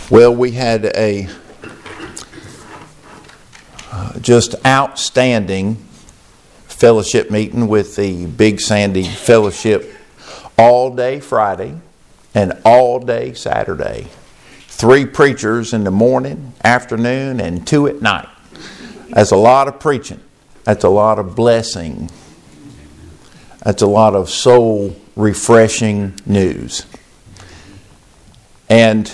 Well, we had a just outstanding fellowship meeting with the Big Sandy Fellowship all day Friday and all day Saturday. 3 preachers in the morning, afternoon, and 2 at night. That's a lot of preaching. That's a lot of blessing. That's a lot of soul refreshing news. And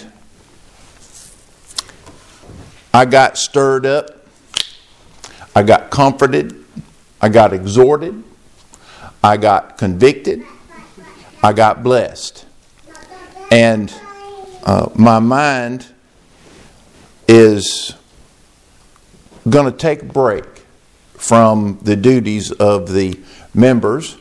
I got stirred up. I got comforted. I got exhorted. I got convicted. I got blessed. And my mind is going to take a break from the duties of the members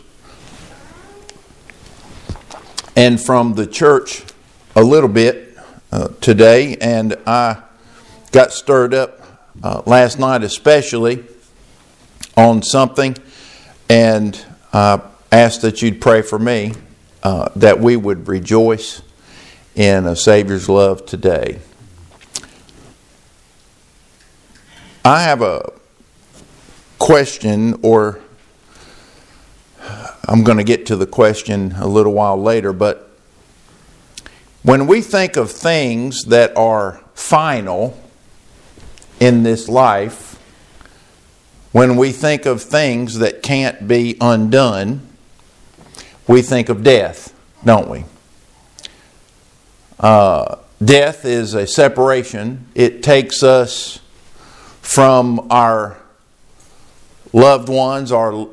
and from the church a little bit today. And I got stirred up last night especially on something, and I asked that you'd pray for me that we would rejoice in a Savior's love today. I have a question, or I'm going to get to the question a little while later, but when we think of things that are final in this life, when we think of things that can't be undone, we think of death, don't we? Death is a separation. It takes us from our loved ones,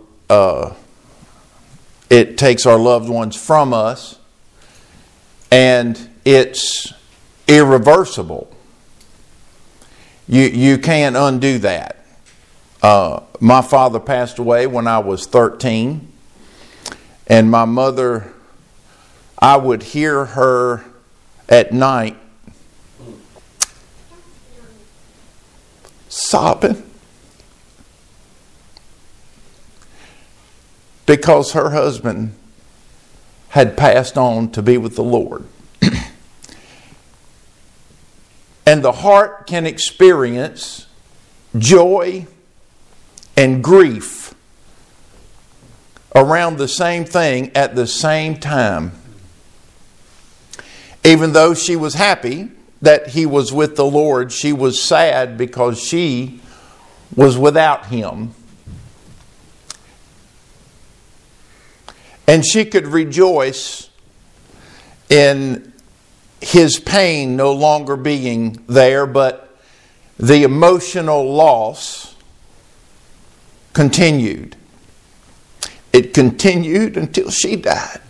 it takes our loved ones from us, and it's irreversible. You can't undo that. My father passed away when I was 13, and my mother, I would hear her at night sobbing because her husband had passed on to be with the Lord. And the heart can experience joy and grief around the same thing at the same time. Even though she was happy that he was with the Lord, she was sad because she was without him. And she could rejoice in his pain no longer being there, but the emotional loss continued. It continued until she died.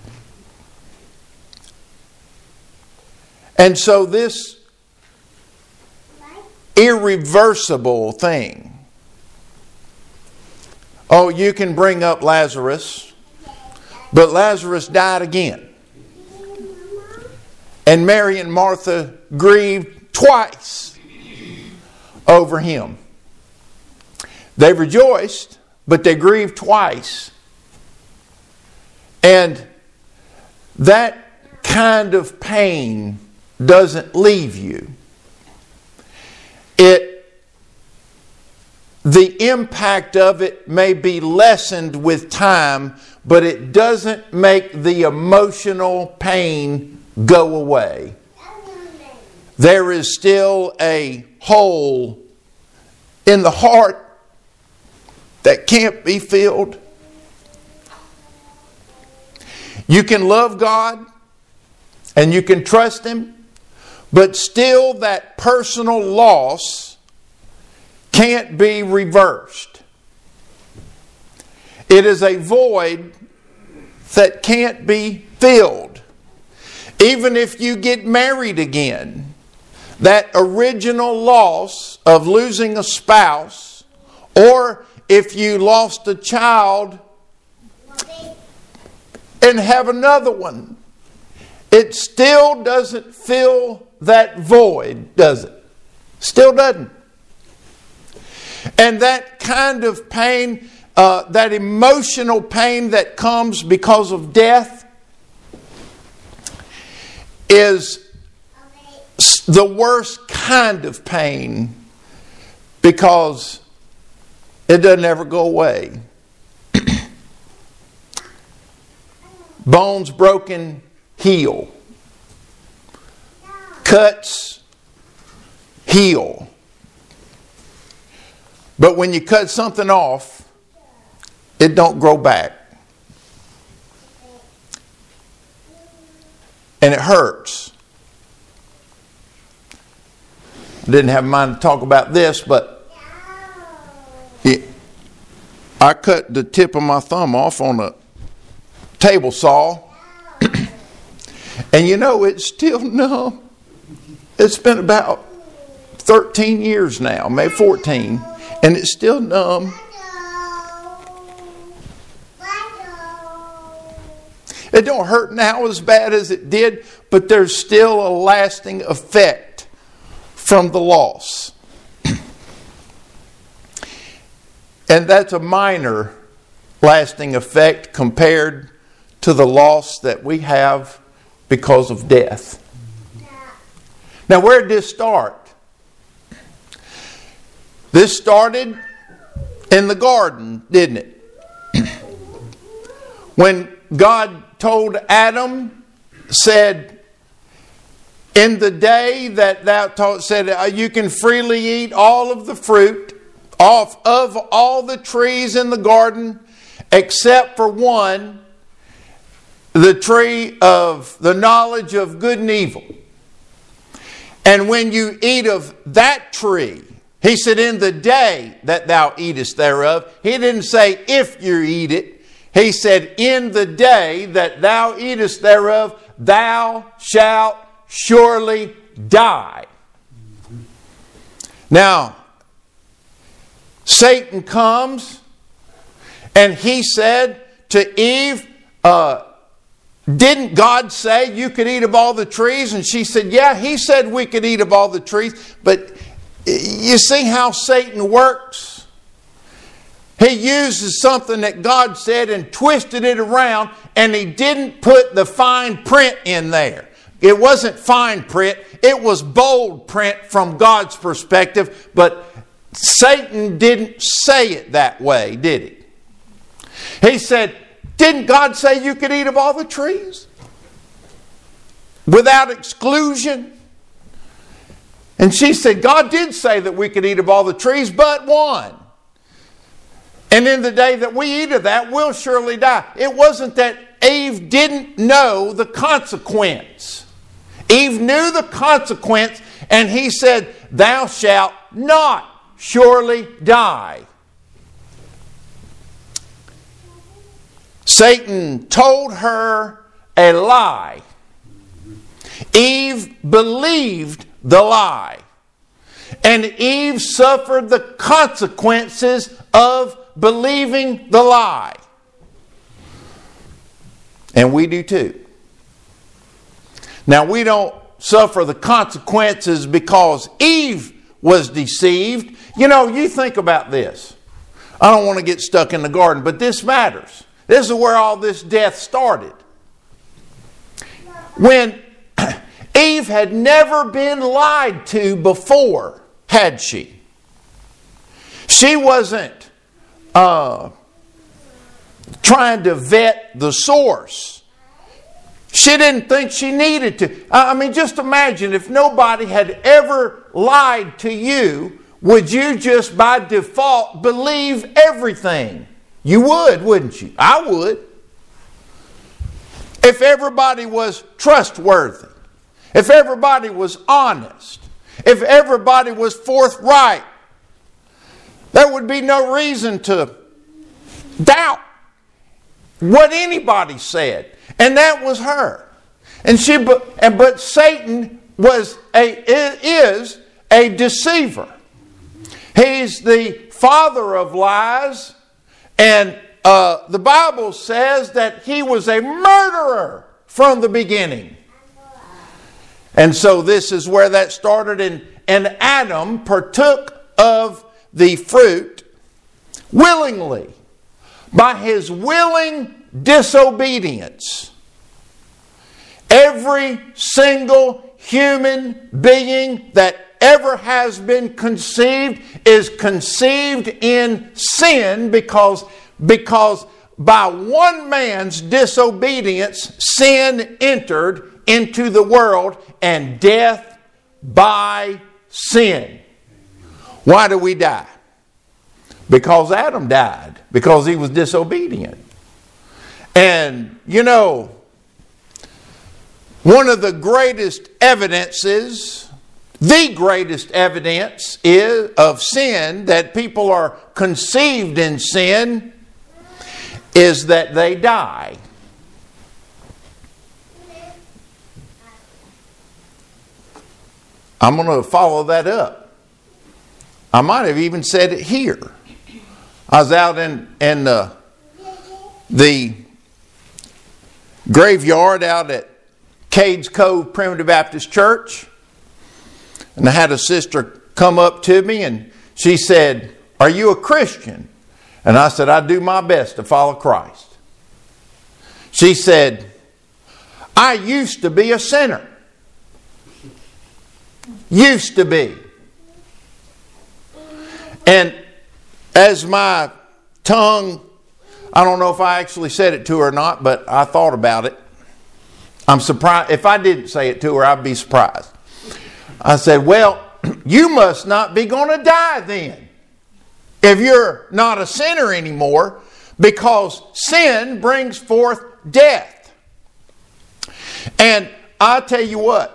And so this irreversible thing. Oh, you can bring up Lazarus, but Lazarus died again. And Mary and Martha grieved twice over him. They rejoiced, but they grieved twice. And that kind of pain doesn't leave you. The impact of it may be lessened with time, but it doesn't make the emotional pain go away. There is still a hole in the heart that can't be filled. You can love God and you can trust Him, but still that personal loss can't be reversed. It is a void that can't be filled. Even if you get married again, that original loss of losing a spouse, or if you lost a child and have another one, it still doesn't fill that void, does it? Still doesn't. And that kind of pain, that emotional pain that comes because of death, is the worst kind of pain because it doesn't ever go away. Bones broken, heal. Cuts, heal. But when you cut something off, it don't grow back. And it hurts. I didn't have mind to talk about this, but I cut the tip of my thumb off on a table saw. And you know, it's still numb. It's been about 13 years now, maybe 14, and it's still numb. It don't hurt now as bad as it did, but there's still a lasting effect from the loss. And that's a minor lasting effect compared to the loss that we have because of death. Now, where did this start? This started in the garden, didn't it? When God told Adam, said, in the day that thou said, you can freely eat all of the fruit of all the trees in the garden, except for one, the tree of the knowledge of good and evil. And when you eat of that tree, he said, in the day that thou eatest thereof. He didn't say if you eat it. He said, in the day that thou eatest thereof, thou shalt surely die. Now, Satan comes and he said to Eve, didn't God say you could eat of all the trees? And she said, yeah, he said we could eat of all the trees. But you see how Satan works? He uses something that God said and twisted it around, and he didn't put the fine print in there. It wasn't fine print, it was bold print from God's perspective, but Satan didn't say it that way, did he? He said, didn't God say you could eat of all the trees? Without exclusion? And she said, God did say that we could eat of all the trees, but one. And in the day that we eat of that, we'll surely die. It wasn't that Eve didn't know the consequence. Eve knew the consequence, and he said, thou shalt not surely die. Satan told her a lie. Eve believed the lie. And Eve suffered the consequences of believing the lie. And we do too. Now, we don't suffer the consequences because Eve was deceived. You know, you think about this. I don't want to get stuck in the garden, but this matters. This is where all this death started. When Eve had never been lied to before, had she? She wasn't trying to vet the source. She didn't think she needed to. I mean, just imagine if nobody had ever lied to you, would you just by default believe everything? You would, wouldn't you? I would. If everybody was trustworthy, if everybody was honest, if everybody was forthright, there would be no reason to doubt what anybody said. And that was her. But Satan is a deceiver. He's the father of lies. And the Bible says that he was a murderer from the beginning. And so this is where that started. And Adam partook of the fruit willingly by his willing disobedience. Every single human being that ever has been conceived is conceived in sin because by one man's disobedience, sin entered into the world, and death by sin. Why do we die? Because Adam died, because he was disobedient. And, you know, one of the greatest evidences, the greatest evidence is of sin, that people are conceived in sin, is that they die. I'm going to follow that up. I might have even said it here. I was out in the graveyard out at Cades Cove Primitive Baptist Church, and I had a sister come up to me and she said, "Are you a Christian?" And I said, "I do my best to follow Christ." She said, "I used to be a sinner." Used to be. And as my tongue, I don't know if I actually said it to her or not, but I thought about it. I'm surprised. If I didn't say it to her, I'd be surprised. I said, "Well, you must not be going to die then, if you're not a sinner anymore, because sin brings forth death." And I'll tell you what,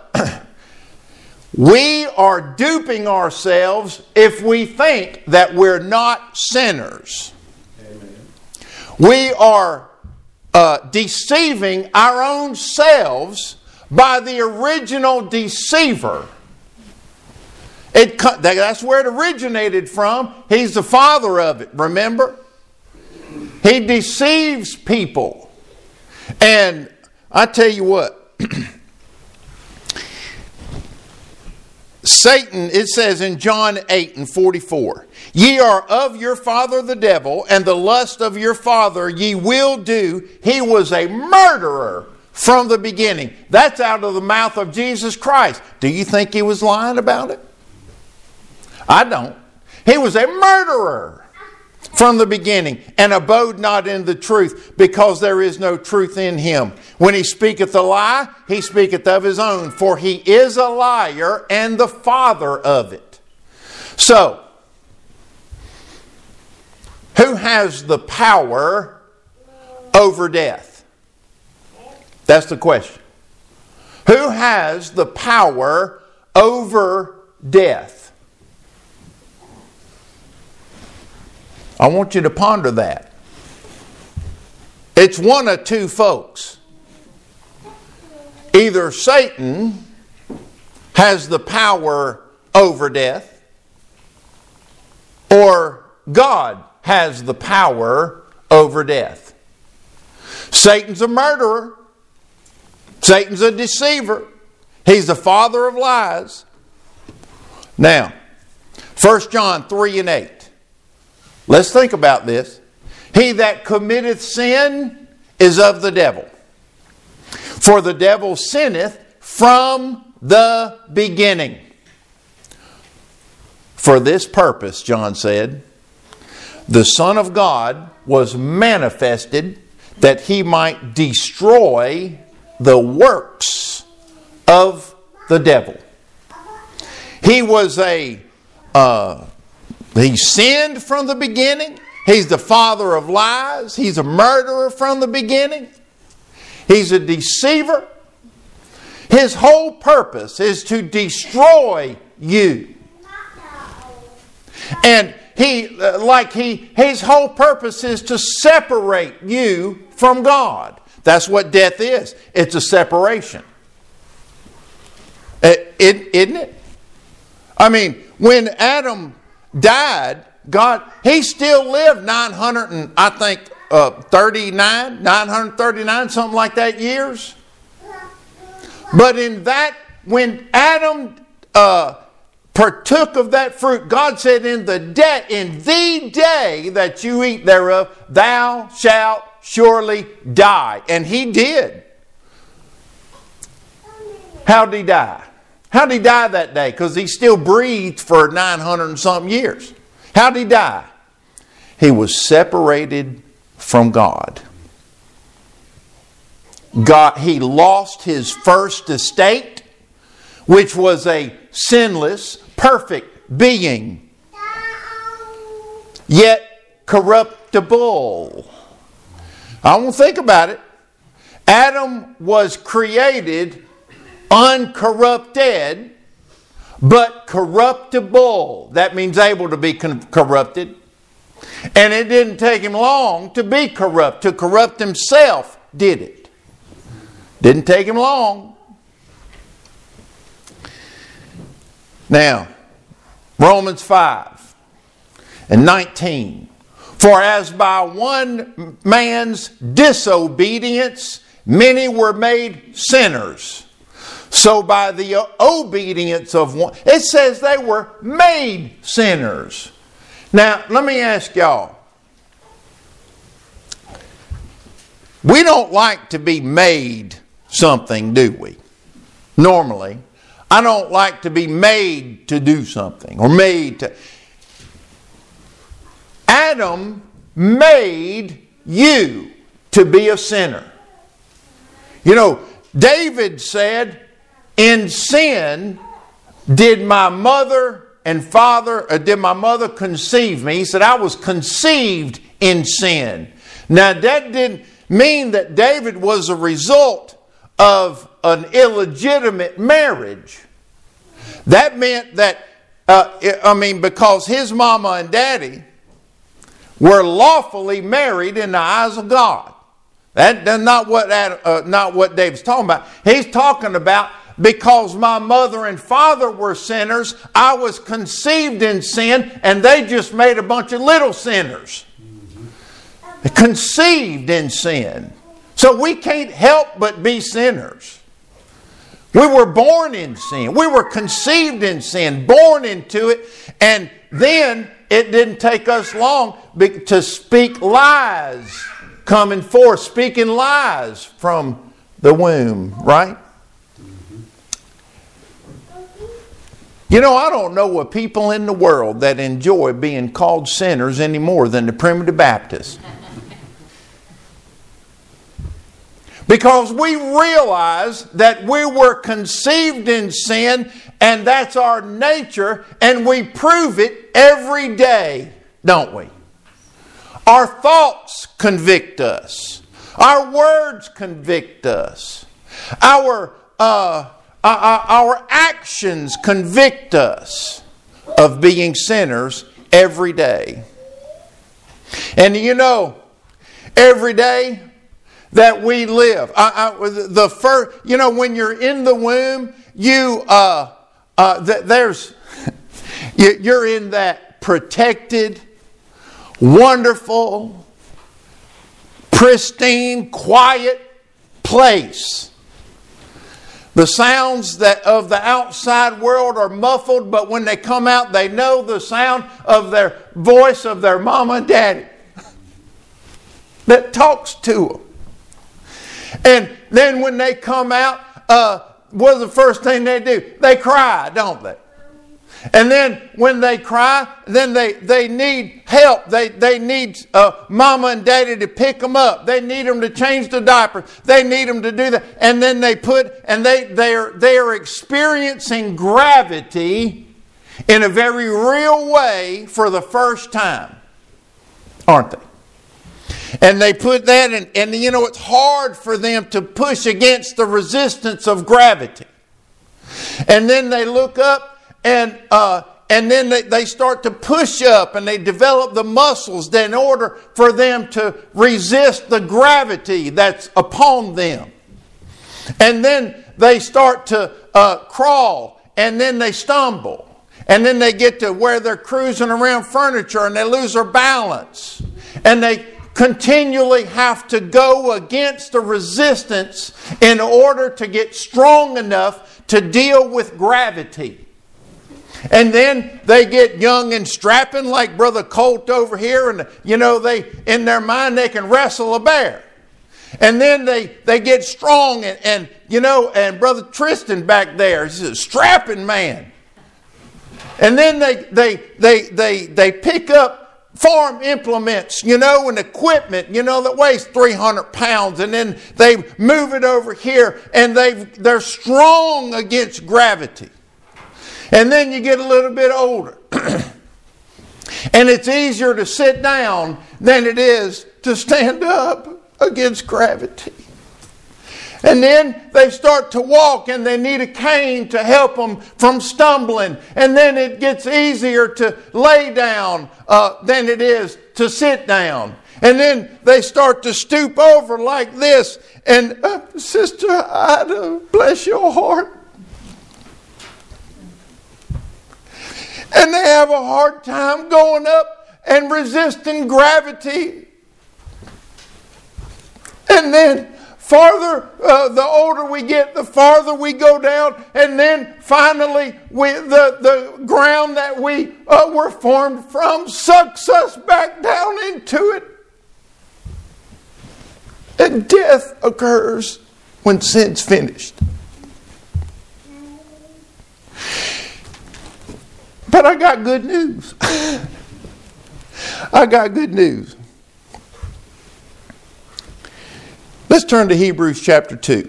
we are duping ourselves if we think that we're not sinners. Amen. We are deceiving our own selves by the original deceiver. That's where it originated from. He's the father of it, remember? He deceives people. And I tell you what, Satan, it says in John 8:44, "Ye are of your father the devil, and the lust of your father ye will do. He was a murderer from the beginning." That's out of the mouth of Jesus Christ. Do you think he was lying about it? I don't. He was a murderer from the beginning, and abode not in the truth, because there is no truth in him. When he speaketh a lie, he speaketh of his own, for he is a liar and the father of it. So, who has the power over death? That's the question. Who has the power over death? I want you to ponder that. It's one of two folks. Either Satan has the power over death, or God has the power over death. Satan's a murderer. Satan's a deceiver. He's the father of lies. Now, 1 John 3:8. Let's think about this. "He that committeth sin is of the devil. For the devil sinneth from the beginning. For this purpose," John said, "the Son of God was manifested, that he might destroy the works of the devil." He was he sinned from the beginning. He's the father of lies. He's a murderer from the beginning. He's a deceiver. His whole purpose is to destroy you. And his whole purpose is to separate you from God. That's what death is. It's a separation. Isn't it? I mean, when Adam died, he still lived 939, something like that, years. But when Adam partook of that fruit, God said, in the day that you eat thereof, thou shalt surely die. And he did. How did he die? How'd he die that day? Because he still breathed for 900 and something years. How'd he die? He was separated from God. He lost his first estate, which was a sinless, perfect being, yet corruptible. I won't think about it. Adam was created uncorrupted, but corruptible. That means able to be corrupted. And it didn't take him long to be corrupt. To corrupt himself, did it? Didn't take him long. Now, Romans 5 and 19. For as by one man's disobedience many were made sinners, so by the obedience of one, it says they were made sinners. Now, let me ask y'all. We don't like to be made something, do we? Normally. I don't like to be made to do something or made to. Adam made you to be a sinner. You know, David said, in sin did my mother conceive me. He said, I was conceived in sin. Now that didn't mean that David was a result of an illegitimate marriage. That meant that, because his mama and daddy were lawfully married in the eyes of God. That's not what David's talking about. He's talking about, because my mother and father were sinners, I was conceived in sin, and they just made a bunch of little sinners. Conceived in sin. So we can't help but be sinners. We were born in sin. We were conceived in sin, born into it, and then it didn't take us long to speak lies coming forth, speaking lies from the womb, right? You know, I don't know a people in the world that enjoy being called sinners any more than the Primitive Baptists. Because we realize that we were conceived in sin, and that's our nature, and we prove it every day, don't we? Our thoughts convict us. Our words convict us. Our actions convict us of being sinners every day. And you know, every day that we live, when you're in the womb, you're in that protected, wonderful, pristine, quiet place. The sounds of the outside world are muffled, but when they come out, they know the sound of their voice of their mama and daddy that talks to them. And then when they come out, what's the first thing they do? They cry, don't they? And then when they cry, then they need help. They need mama and daddy to pick them up. They need them to change the diaper. They need them to do that. And then they are experiencing gravity in a very real way for the first time, aren't they? And they put that in, and you know, it's hard for them to push against the resistance of gravity. And then they look up, and then they start to push up, and they develop the muscles in order for them to resist the gravity that's upon them. And then they start to crawl, and then they stumble. And then they get to where they're cruising around furniture, and they lose their balance. And they continually have to go against the resistance in order to get strong enough to deal with gravity. And then they get young and strapping like Brother Colt over here, and you know, in their mind they can wrestle a bear. And then they get strong and Brother Tristan back there, he's a strapping man. And then they pick up farm implements, and equipment, that weighs 300 pounds. And then they move it over here and they're strong against gravity. And then you get a little bit older. And it's easier to sit down than it is to stand up against gravity. And then they start to walk and they need a cane to help them from stumbling. And then it gets easier to lay down than it is to sit down. And then they start to stoop over like this. And Sister Ida, bless your heart. And they have a hard time going up and resisting gravity. And then farther, the older we get, the farther we go down. And then finally, the ground that we were formed from sucks us back down into it. And death occurs when sin's finished. But I got good news. I got good news. Let's turn to Hebrews chapter 2.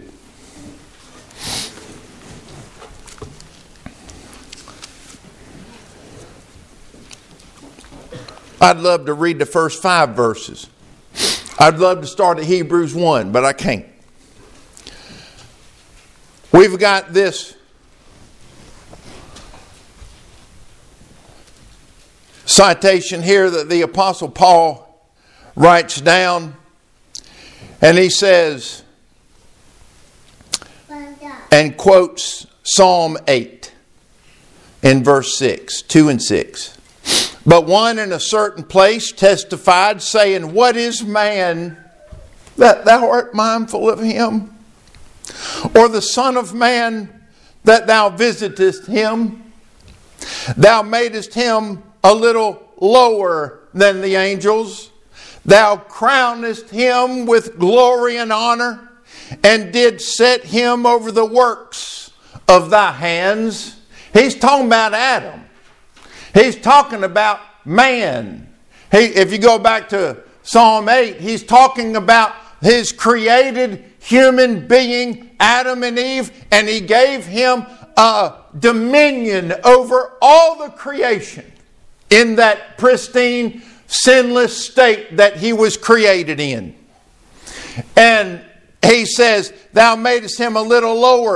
I'd love to read the first 5 verses. I'd love to start at Hebrews 1, but I can't. We've got this citation here that the Apostle Paul writes down. And he says, and quotes Psalm 8 in verse 6, 2 and 6. But one in a certain place testified, saying, what is man that thou art mindful of him? Or the Son of Man that thou visitest him? Thou madest him a little lower than the angels. Thou crownest him with glory and honor, and did set him over the works of thy hands. He's talking about Adam. He's talking about man. If you go back to Psalm 8, he's talking about his created human being, Adam and Eve, and he gave him a dominion over all the creation in that pristine, sinless state that he was created in. And he says, thou madest him a little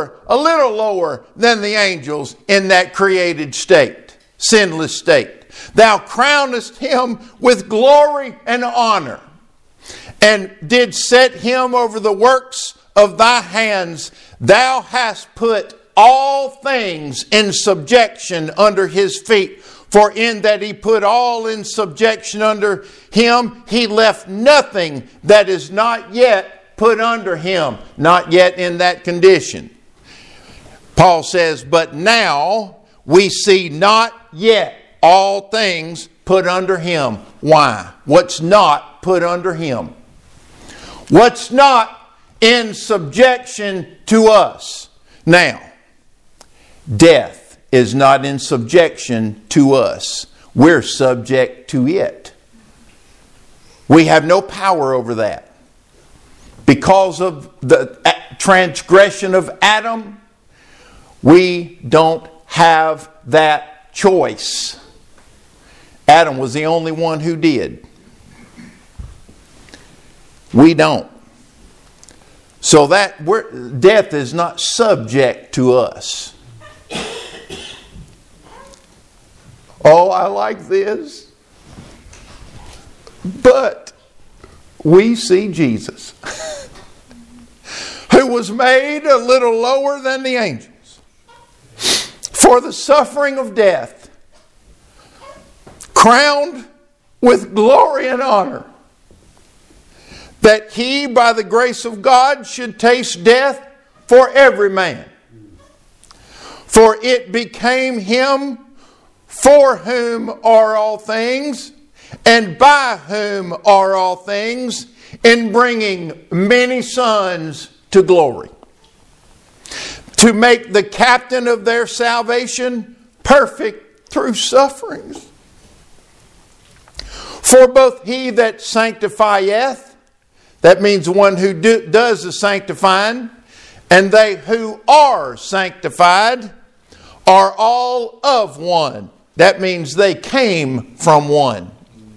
lower than the angels in that created state, sinless state. Thou crownest him with glory and honor, and did set him over the works of thy hands. Thou hast put all things in subjection under his feet. For in that he put all in subjection under him, he left nothing that is not yet put under him, not yet in that condition. Paul says, but now we see not yet all things put under him. Why? What's not put under him? What's not in subjection to us? Now, death is not in subjection to us. We're subject to it. We have no power over that. Because of the transgression of Adam, we don't have that choice. Adam was the only one who did. We don't. So that death is not subject to us. Oh, I like this. But we see Jesus, who was made a little lower than the angels for the suffering of death, crowned with glory and honor, that he, by the grace of God, should taste death for every man. For it became him, for whom are all things, and by whom are all things, in bringing many sons to glory, to make the captain of their salvation perfect through sufferings. For both he that sanctifieth, that means one who does the sanctifying, and they who are sanctified are all of one. That means they came from one.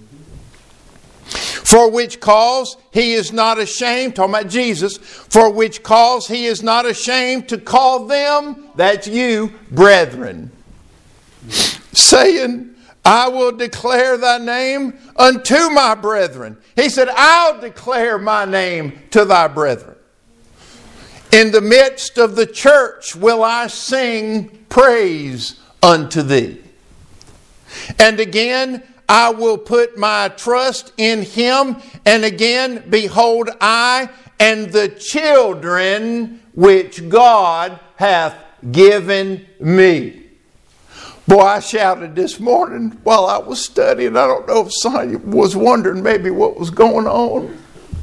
For which cause he is not ashamed, talking about Jesus, for which cause he is not ashamed to call them, that's you, brethren, saying, I will declare thy name unto my brethren. He said, I'll declare my name to thy brethren. In the midst of the church will I sing praise unto thee. And again, I will put my trust in him. And again, behold, I and the children which God hath given me. Boy, I shouted this morning while I was studying. I don't know if somebody was wondering maybe what was going on.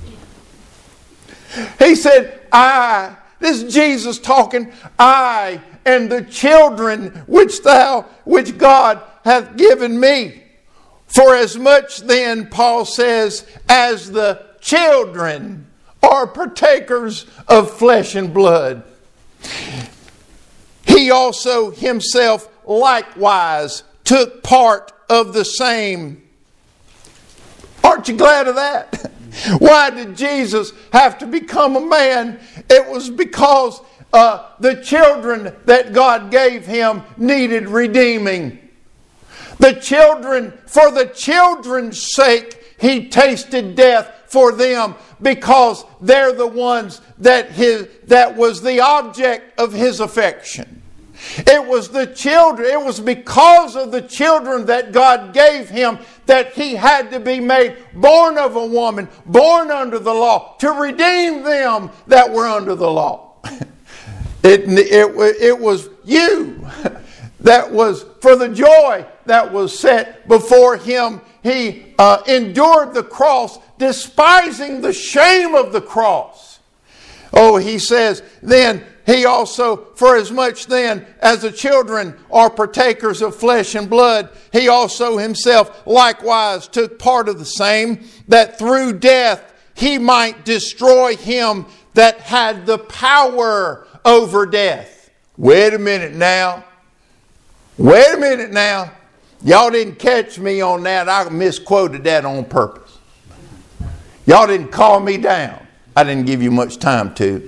He said, this is Jesus talking, I and the children which God hath given me. For as much then, Paul says, as the children are partakers of flesh and blood, he also himself likewise took part of the same. Aren't you glad of that? Why did Jesus have to become a man? It was because the children that God gave him needed redeeming. The children, for the children's sake, he tasted death for them because they're the ones that was the object of his affection. It was the children, it was because of the children that God gave him that he had to be made born of a woman, born under the law, to redeem them that were under the law. It was you that was for the joy that was set before him. He endured the cross, despising the shame of the cross. Oh, he says, then he also, for as much then as the children are partakers of flesh and blood, he also himself likewise took part of the same, that through death he might destroy him that had the power over death. Wait a minute now. Y'all didn't catch me on that. I misquoted that on purpose. Y'all didn't call me down. I didn't give you much time to.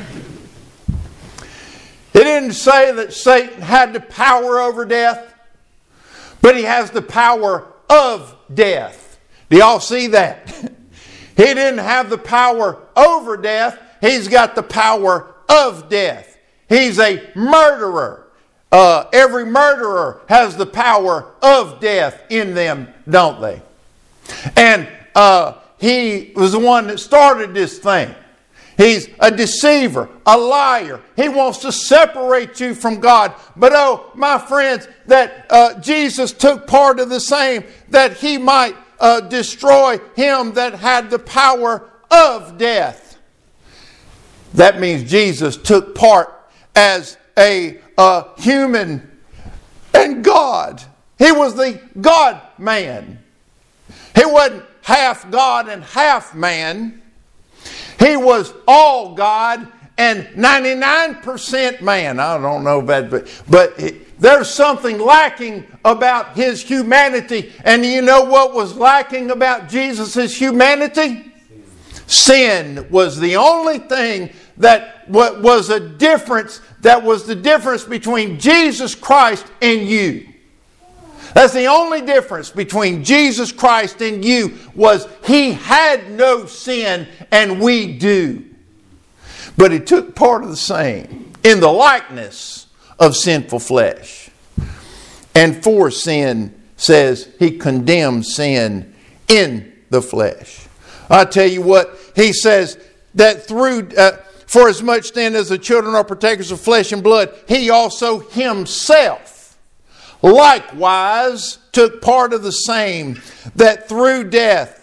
It didn't say that Satan had the power over death, but he has the power of death. Do y'all see that? He didn't have the power over death. He's got the power of death. He's a murderer. Every murderer has the power of death in them, don't they? And he was the one that started this thing. He's a deceiver, a liar. He wants to separate you from God. But oh, my friends, that Jesus took part of the same, that he might destroy him that had the power of death. That means Jesus took part as a human and God. He was the God-man. He wasn't half God and half man. He was all God and 99% man. I don't know about that, but there's something lacking about his humanity. And you know what was lacking about Jesus' humanity? Sin was the only thing that was a difference. That was the difference between Jesus Christ and you. That's the only difference between Jesus Christ and you, was he had no sin and we do. But he took part of the same in the likeness of sinful flesh. And for sin, says he condemned sin in the flesh. I tell you what, he says that through... For as much then as the children are partakers of flesh and blood, he also himself likewise took part of the same, that through death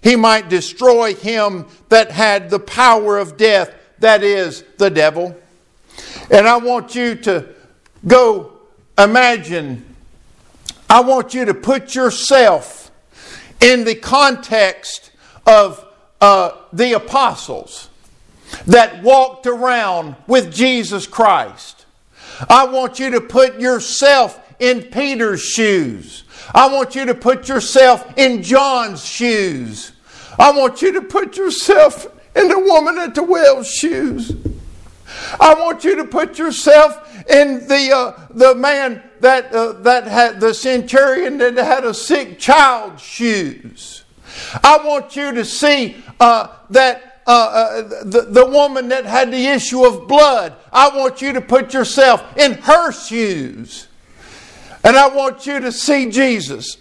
he might destroy him that had the power of death, that is, the devil. And I want you to go imagine, I want you to put yourself in the context of the apostles that walked around with Jesus Christ. I want you to put yourself in Peter's shoes. I want you to put yourself in John's shoes. I want you to put yourself in the woman at the well's shoes. I want you to put yourself in the man that had the centurion that had a sick child's shoes. I want you to see that the woman that had the issue of blood. I want you to put yourself in her shoes. And I want you to see Jesus,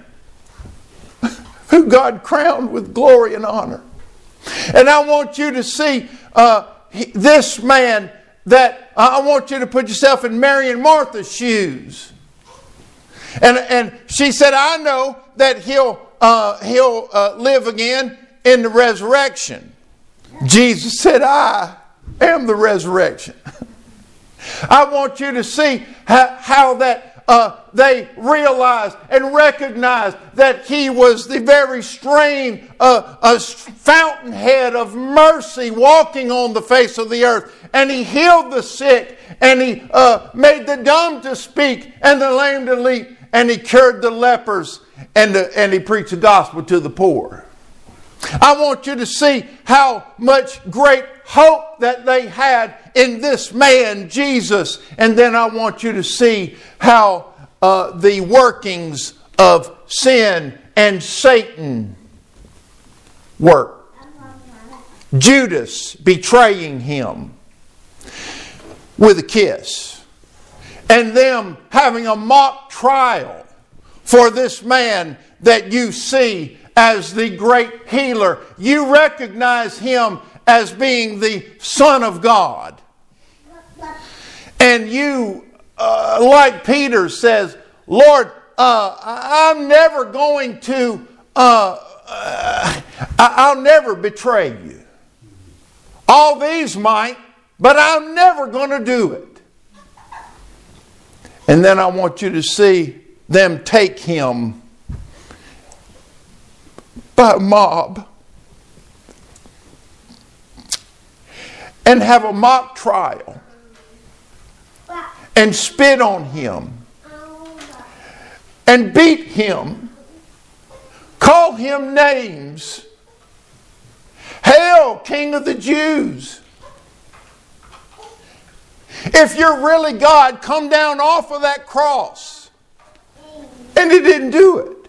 who God crowned with glory and honor. And I want you to see this man that I want you to put yourself in Mary and Martha's shoes. And she said, I know that he'll live again in the resurrection. Jesus said, I am the resurrection. I want you to see how that they realized and recognized that he was the very stream, a fountainhead of mercy walking on the face of the earth. And he healed the sick, and he made the dumb to speak and the lame to leap, and he cured the lepers, and he preached the gospel to the poor. I want you to see how much great hope that they had in this man, Jesus. And then I want you to see how the workings of sin and Satan work. Judas betraying him with a kiss. And them having a mock trial for this man that you see as the great healer. You recognize him as being the Son of God. And you, like Peter says, Lord, I'm never going to, I'll never betray you. All these might, but I'm never going to do it. And then I want you to see them take him by a mob and have a mock trial and spit on him and beat him, call him names. Hail, King of the Jews. If you're really God, come down off of that cross. And he didn't do it.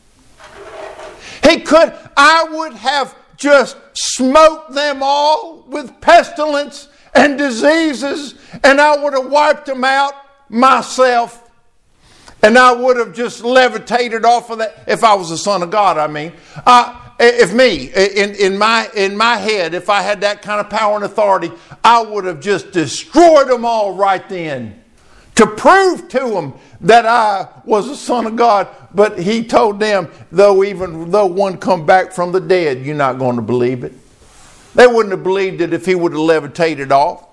He could, I would have just smoked them all with pestilence and diseases, and I would have wiped them out myself, and I would have just levitated off of that. If I was the Son of God, I mean. If me, in my head, if I had that kind of power and authority, I would have just destroyed them all right then to prove to them that I was the Son of God. But he told them, though one come back from the dead, you're not going to believe it. They wouldn't have believed it if he would have levitated off.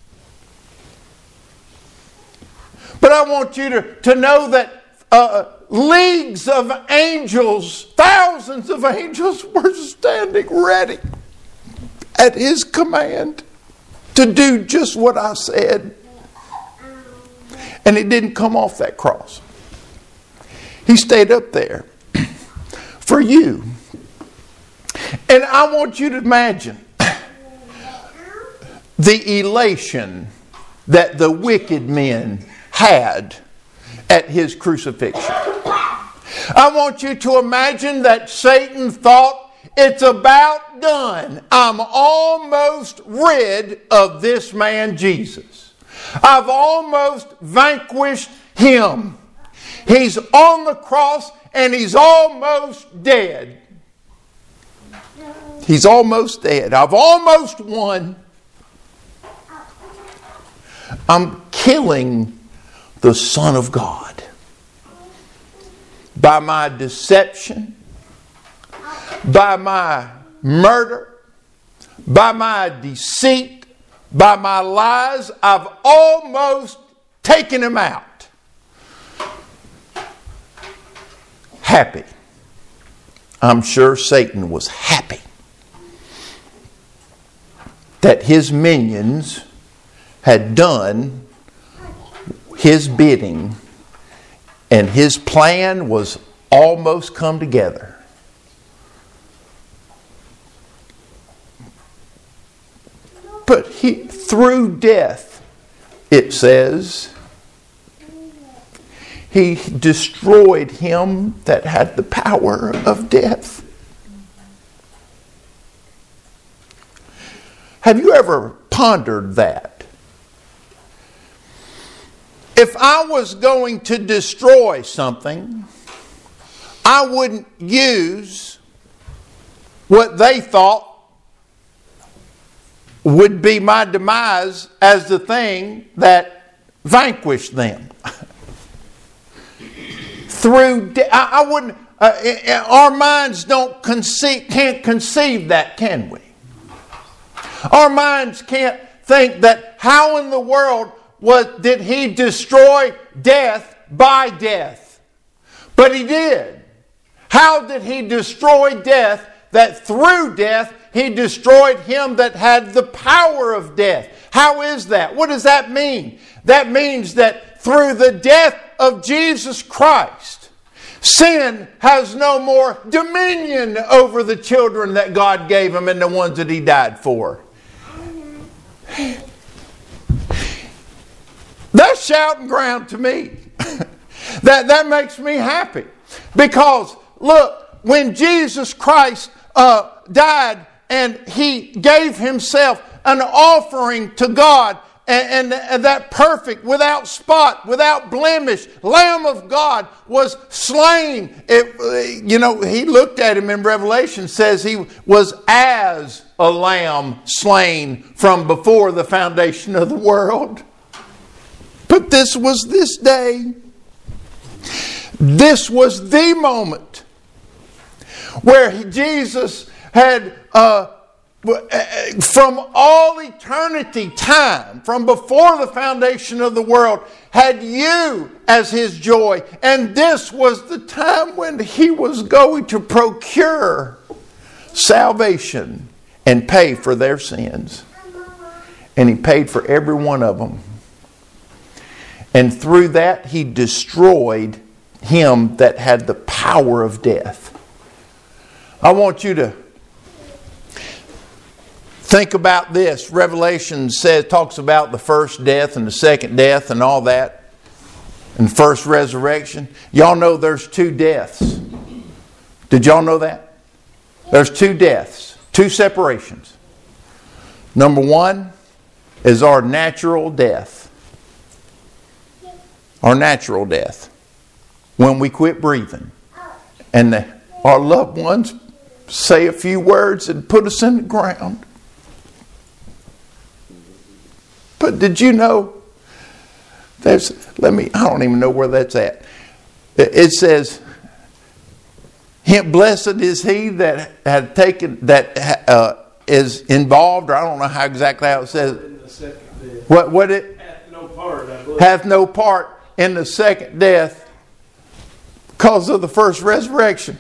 But I want you to know that leagues of angels, thousands of angels were standing ready at his command to do just what I said. And he didn't come off that cross. He stayed up there for you. And I want you to imagine the elation that the wicked men had at his crucifixion. I want you to imagine that Satan thought, it's about done. I'm almost rid of this man Jesus. I've almost vanquished him. He's on the cross and he's almost dead. He's almost dead. I've almost won. I'm killing the Son of God by my deception. by my murder, by my deceit, by my lies. I've almost taken him out. Happy. I'm sure Satan was happy that his minions had done his bidding, and his plan was almost come together. But through death, it says, he destroyed him that had the power of death. Have you ever pondered that? If I was going to destroy something, I wouldn't use what they thought would be my demise as the thing that vanquished them. I wouldn't. Our minds can't conceive that, can we? Our minds can't think that how in the world did he destroy death by death? But he did. How did he destroy death? That through death he destroyed him that had the power of death. How is that? What does that mean? That means that through the death of Jesus Christ, sin has no more dominion over the children that God gave him and the ones that he died for. That's shouting ground to me. That makes me happy. Because, look, when Jesus Christ died and he gave himself an offering to God, and that perfect, without spot, without blemish Lamb of God was slain. He looked at him in Revelation, says he was as a lamb slain from before the foundation of the world. But this was this day. This was the moment where Jesus had from all eternity time, from before the foundation of the world, had you as his joy. And this was the time when he was going to procure salvation and pay for their sins. And he paid for every one of them. And through that, he destroyed him that had the power of death. I want you to think about this. Revelation talks about the first death and the second death and all that. And the first resurrection. Y'all know there's two deaths. Did y'all know that? There's two deaths. Two separations. Number one is our natural death. Our natural death. When we quit breathing. And our loved ones say a few words and put us in the ground. But did you know? I don't even know where that's at. It says, blessed is he that had taken, that is involved, or I don't know how exactly how it says. What it? Hath no part, I believe. Hath no part in the second death because of the first resurrection.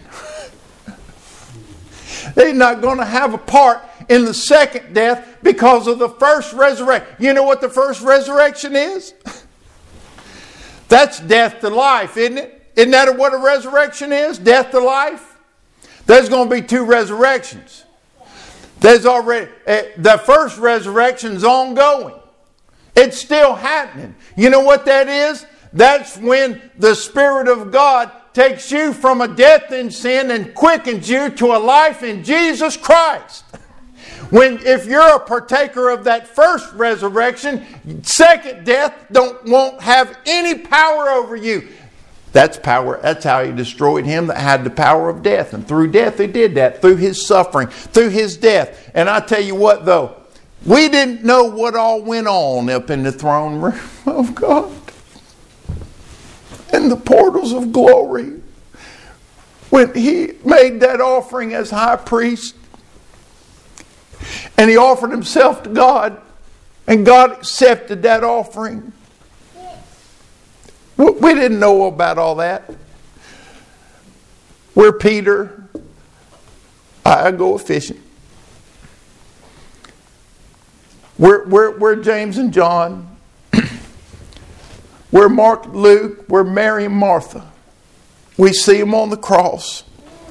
They're not going to have a part in the second death because of the first resurrection. You know what the first resurrection is? That's death to life, isn't it? Isn't that what a resurrection is? Death to life? There's going to be two resurrections. There's already the first resurrection's ongoing. It's still happening. You know what that is? That's when the Spirit of God takes you from a death in sin and quickens you to a life in Jesus Christ. If you're a partaker of that first resurrection, second death won't have any power over you. That's power. That's how he destroyed him that had the power of death. And through death he did that. Through his suffering. Through his death. And I tell you what though. We didn't know what all went on up in the throne room of God. In the portals of glory. when he made that offering as high priest, and he offered himself to God, and God accepted that offering. We didn't know about all that. We're Peter. I go fishing. We're James and John. We're Mark and Luke. We're Mary and Martha. We see them on the cross.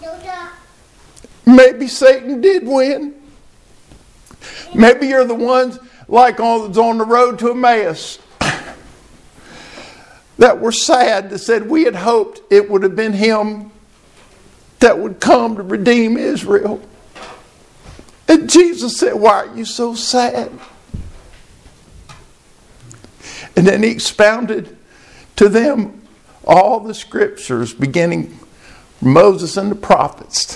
Maybe Satan did win. Maybe you're the ones like on the road to Emmaus that were sad, that said we had hoped it would have been him that would come to redeem Israel. And Jesus said, why are you so sad? And then he expounded to them all the scriptures, beginning Moses and the prophets.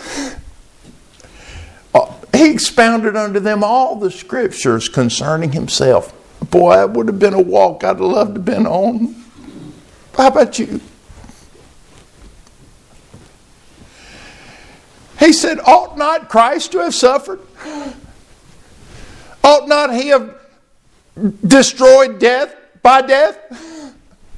He expounded unto them all the scriptures concerning himself. Boy, that would have been a walk I'd love to have been on. How about you? He said, ought not Christ to have suffered? Ought not he have destroyed death by death?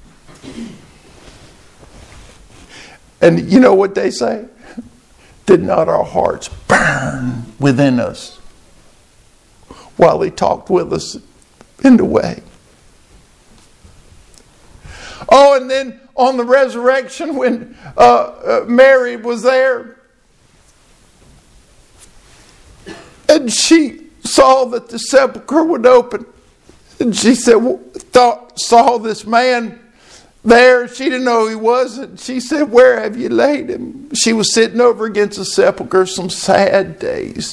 And you know what they say? Did not our hearts burn within us while he talked with us in the way? Oh, and then on the resurrection when Mary was there, and she saw that the sepulchre would open, and she said, saw this man there. She didn't know who he was. And she said, where have you laid him? She was sitting over against the sepulchre. Some sad days.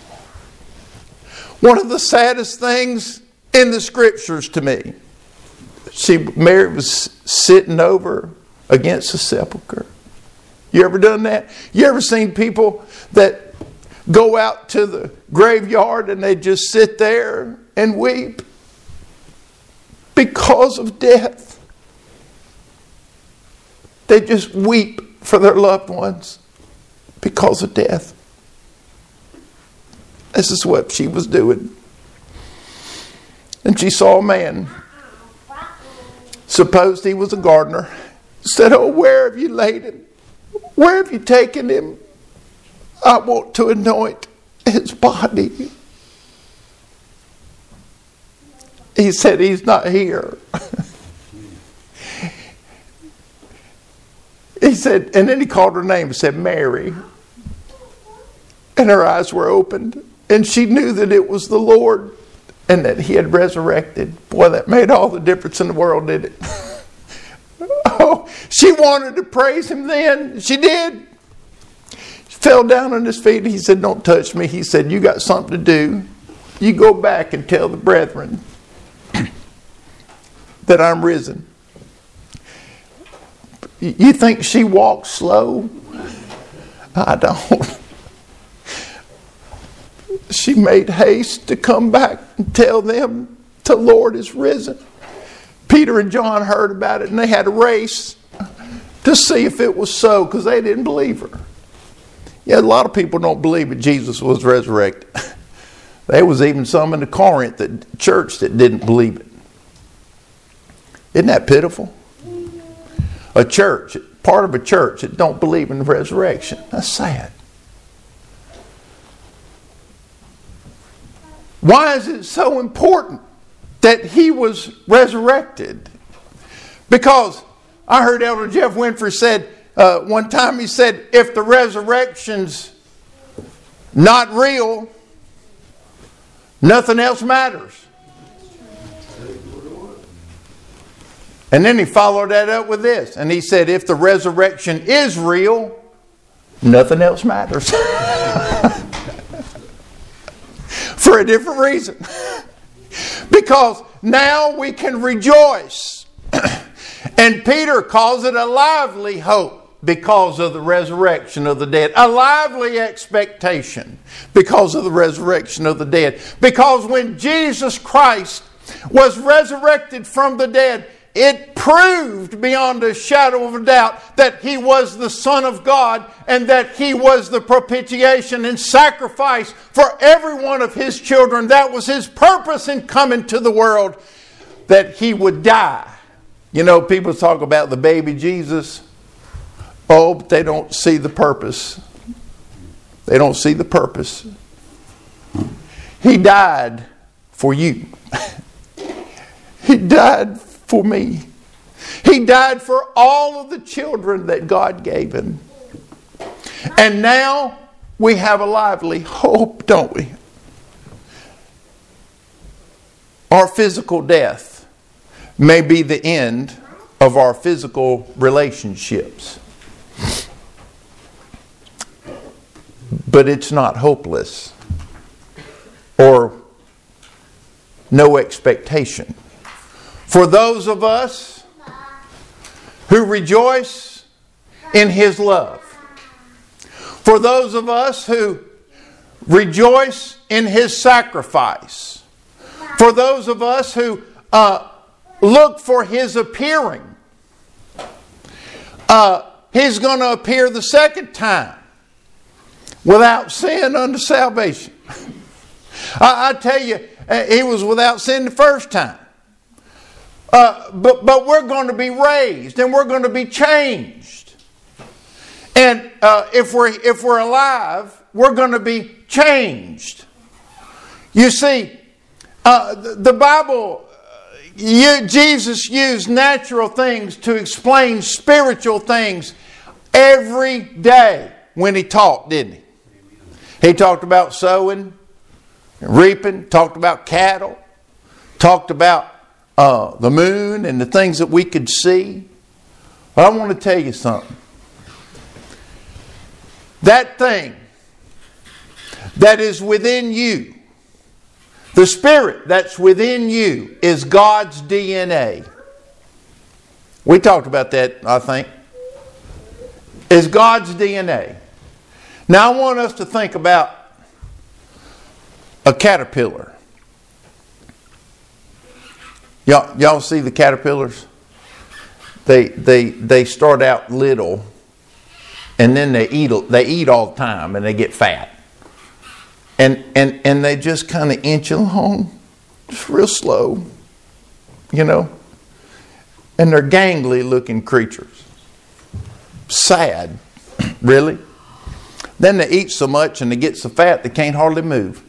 One of the saddest things in the scriptures to me. Mary was sitting over against the sepulchre. You ever done that? You ever seen people that go out to the graveyard and they just sit there and weep because of death? They just weep for their loved ones because of death. This is what she was doing. And she saw a man. Supposed he was a gardener. Said, oh, where have you laid him? Where have you taken him? I want to anoint his body. He said, he's not here. He said, and then he called her name and said, Mary. And her eyes were opened. And she knew that it was the Lord and that he had resurrected. Boy, that made all the difference in the world, did it? Oh, she wanted to praise him then. She did. She fell down on his feet. He said, don't touch me. He said, you got something to do. You go back and tell the brethren that I'm risen. You think she walked slow? I don't. She made haste to come back and tell them the Lord is risen. Peter and John heard about it and they had a race to see if it was so because they didn't believe her. Yeah, a lot of people don't believe that Jesus was resurrected. There was even some in the Corinth church that didn't believe it. Isn't that pitiful? A church, part of a church that don't believe in the resurrection. That's sad. Why is it so important that he was resurrected? Because I heard Elder Jeff Winfrey said one time, he said, if the resurrection's not real, nothing else matters. And then he followed that up with this. And he said, if the resurrection is real, nothing else matters. For a different reason. Because now we can rejoice. And Peter calls it a lively hope because of the resurrection of the dead. A lively expectation because of the resurrection of the dead. Because when Jesus Christ was resurrected from the dead, it proved beyond a shadow of a doubt that He was the Son of God and that He was the propitiation and sacrifice for every one of His children. That was His purpose in coming to the world, that He would die. You know, people talk about the baby Jesus. Oh, but they don't see the purpose. They don't see the purpose. He died for you. He died for me. He died for all of the children that God gave Him. And now we have a lively hope, don't we? Our physical death may be the end of our physical relationships. But it's not hopeless or no expectation. For those of us who rejoice in His love, for those of us who rejoice in His sacrifice, for those of us who look for His appearing, He's going to appear the second time without sin unto salvation. I tell you, He was without sin the first time. But we're going to be raised and we're going to be changed. And if we're alive, we're going to be changed. You see, the Bible, Jesus used natural things to explain spiritual things every day when He taught, didn't He? He talked about sowing, reaping, talked about cattle, talked about the moon and the things that we could see. But I want to tell you something. That thing that is within you, the spirit that's within you, is God's DNA. We talked about that, I think. Is God's DNA. Now I want us to think about a caterpillar. Y'all see the caterpillars? They start out little, and then they eat all the time, and they get fat. And they just kind of inch along, just real slow, you know. And they're gangly looking creatures. Sad, really. Then they eat so much and they get so fat they can't hardly move.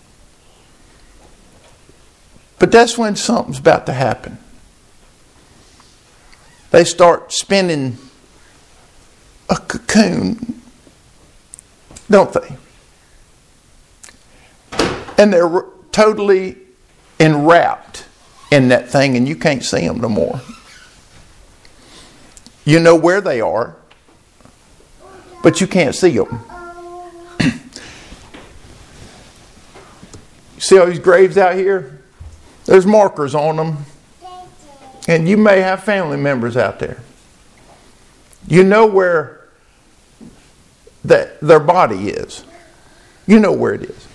But that's when something's about to happen. They start spinning a cocoon, don't they? And they're totally enwrapped in that thing, and you can't see them no more. You know where they are, but you can't see them. See all these graves out here? There's markers on them. And you may have family members out there. You know where their body is. You know where it is.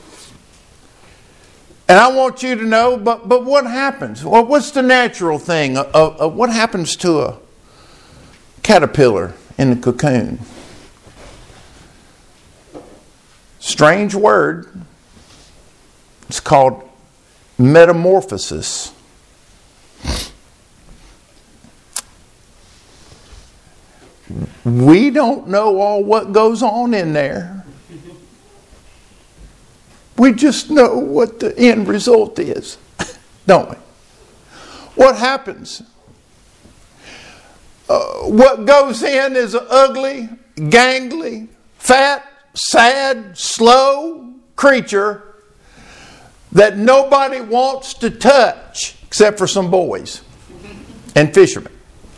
And I want you to know, but what happens? Well, what's the natural thing? What happens to a caterpillar in the cocoon? Strange word. It's called metamorphosis. We don't know all what goes on in there. We just know what the end result is, don't we? What happens? What goes in is an ugly, gangly, fat, sad, slow creature that nobody wants to touch except for some boys and fishermen.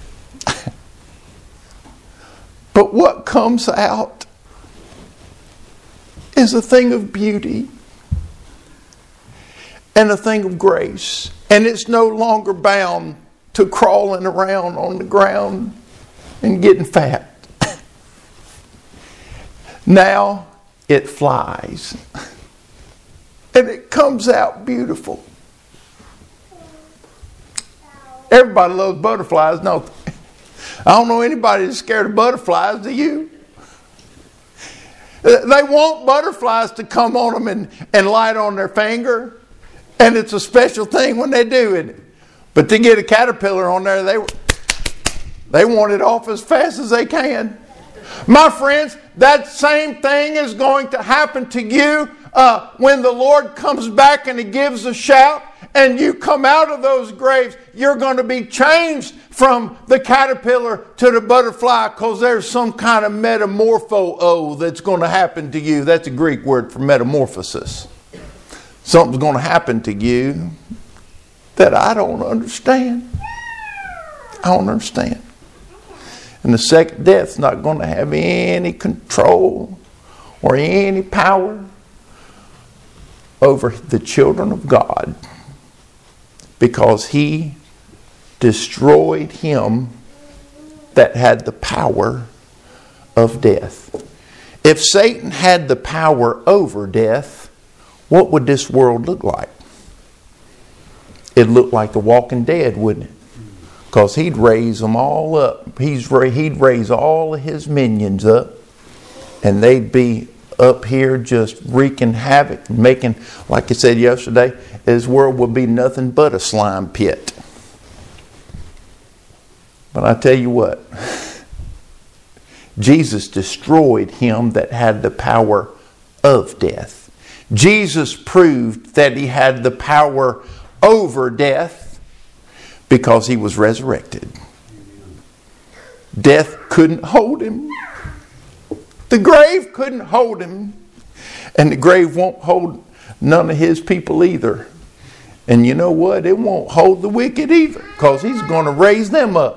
But what comes out is a thing of beauty and a thing of grace. And it's no longer bound to crawling around on the ground and getting fat. Now it flies. And it comes out beautiful. Everybody loves butterflies, don't they? I don't know anybody that's scared of butterflies, do you? They want butterflies to come on them and light on their finger. And it's a special thing when they do it. But to get a caterpillar on there, they want it off as fast as they can. My friends, that same thing is going to happen to you when the Lord comes back and He gives a shout and you come out of those graves. You're going to be changed from the caterpillar to the butterfly because there's some kind of metamorpho that's going to happen to you. That's a Greek word for metamorphosis. Something's going to happen to you that I don't understand. I don't understand. And the second death's not going to have any control or any power over the children of God, because He destroyed him that had the power of death. If Satan had the power over death, what would this world look like? It'd look like the Walking Dead, wouldn't it? Because he'd raise them all up. He'd raise all of his minions up, and they'd be up here just wreaking havoc, making, like I said yesterday, this world would be nothing but a slime pit. But I tell you what, Jesus destroyed him that had the power of death. Jesus proved that he had the power over death because he was resurrected. Death couldn't hold him. The grave couldn't hold him. And the grave won't hold none of his people either. And you know what? It won't hold the wicked either, because he's going to raise them up.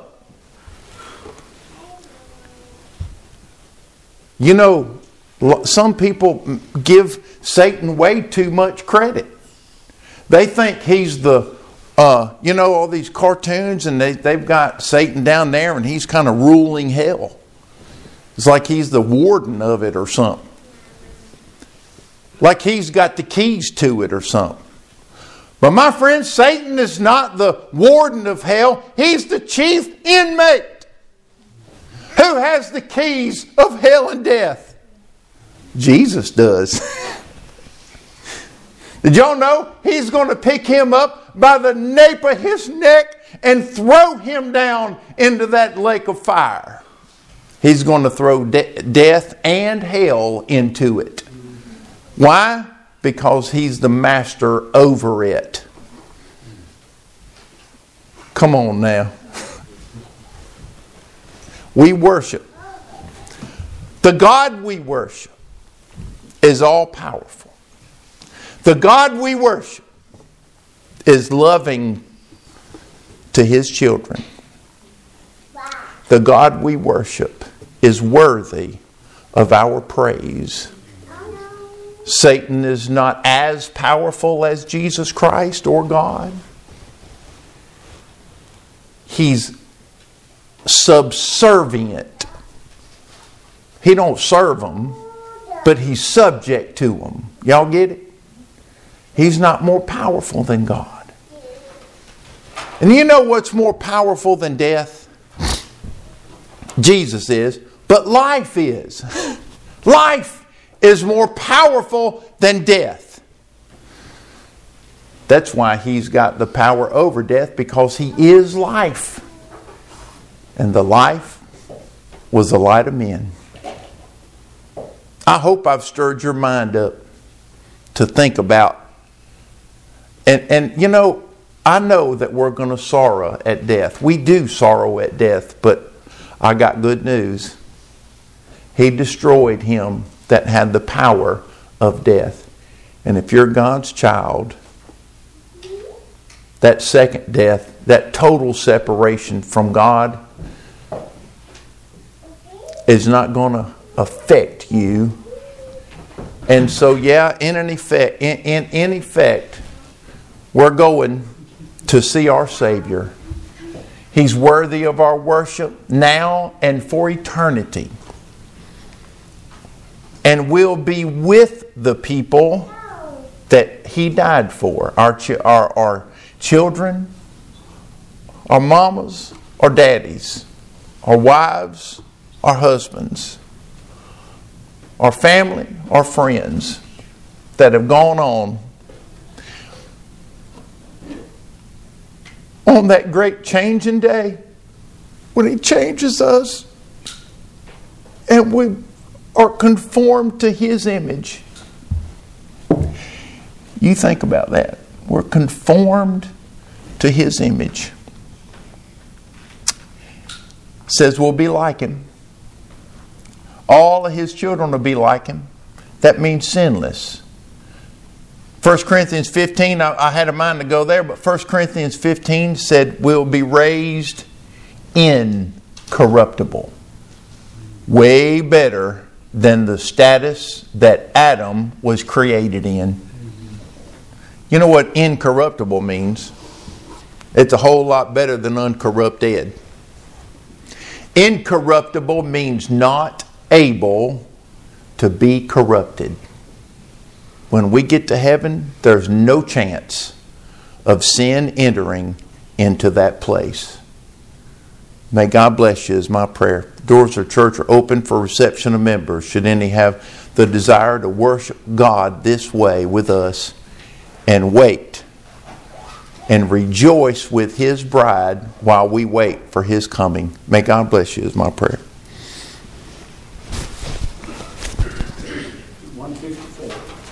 You know, some people give Satan way too much credit. They think he's the, all these cartoons, and they've got Satan down there and he's kind of ruling hell. It's like he's the warden of it or something. Like he's got the keys to it or something. But my friends, Satan is not the warden of hell. He's the chief inmate. Who has the keys of hell and death? Jesus does. Did y'all know he's going to pick him up by the nape of his neck and throw him down into that lake of fire? He's going to throw death and hell into it. Why? Because he's the master over it. Come on now. We worship. The God we worship is all powerful. The God we worship is loving to His children. The God we worship is worthy of our praise. Satan is not as powerful as Jesus Christ or God. He's subservient. He don't serve them, but he's subject to them. Y'all get it? He's not more powerful than God. And you know what's more powerful than death? Jesus is, but life is. Life is more powerful than death. That's why He's got the power over death, because He is life. And the life was the light of men. I hope I've stirred your mind up to think about. And you know, I know that we're going to sorrow at death. We do sorrow at death, but I got good news. He destroyed him that had the power of death. And if you're God's child, that second death, that total separation from God, is not going to affect you. And so, yeah, in effect, we're going to see our Savior. He's worthy of our worship now and for eternity. And we'll be with the people that He died for. Our children, our mamas, our daddies, our wives, our husbands, our family, our friends that have gone on that great changing day when He changes us and we are conformed to His image. You think about that. We're conformed to His image. It says we'll be like Him. All of His children will be like Him. That means sinless. 1 Corinthians 15, I had a mind to go there, but 1 Corinthians 15 said we'll be raised incorruptible. Way better than the status that Adam was created in. You know what incorruptible means? It's a whole lot better than uncorrupted. Incorruptible means not able to be corrupted. When we get to heaven, there's no chance of sin entering into that place. May God bless you is my prayer. The doors of church are open for reception of members. Should any have the desire to worship God this way with us and wait and rejoice with His bride while we wait for His coming. May God bless you is my prayer. 154.